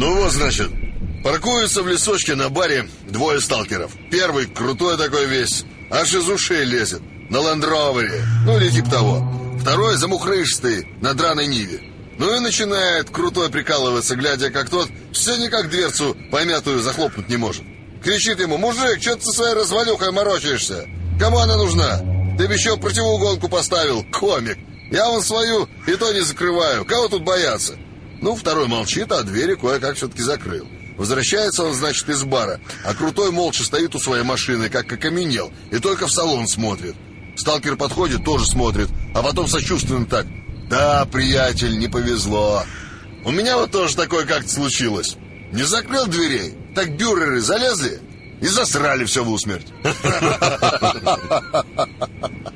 Ну вот, значит, паркуются в лесочке на баре двое сталкеров. Первый крутой такой весь, аж из ушей лезет, на лендровере, ну или типа того. Второй замухрышистый, на драной ниве. Ну и начинает крутой прикалываться, глядя, как тот все никак дверцу помятую захлопнуть не может. Кричит ему: мужик, что ты со своей развалюхой морочишься? Кому она нужна? Ты бы еще противоугонку поставил, комик. Я вон свою и то не закрываю, кого тут бояться? Ну, второй молчит, а двери кое-как все-таки закрыл. Возвращается он, значит, из бара, а крутой молча стоит у своей машины, как окаменел, и только в салон смотрит. Сталкер подходит, тоже смотрит, а потом сочувственно так: да, приятель, не повезло. У меня вот тоже такое как-то случилось. Не закрыл дверей, так бюреры залезли и засрали все в усмерть.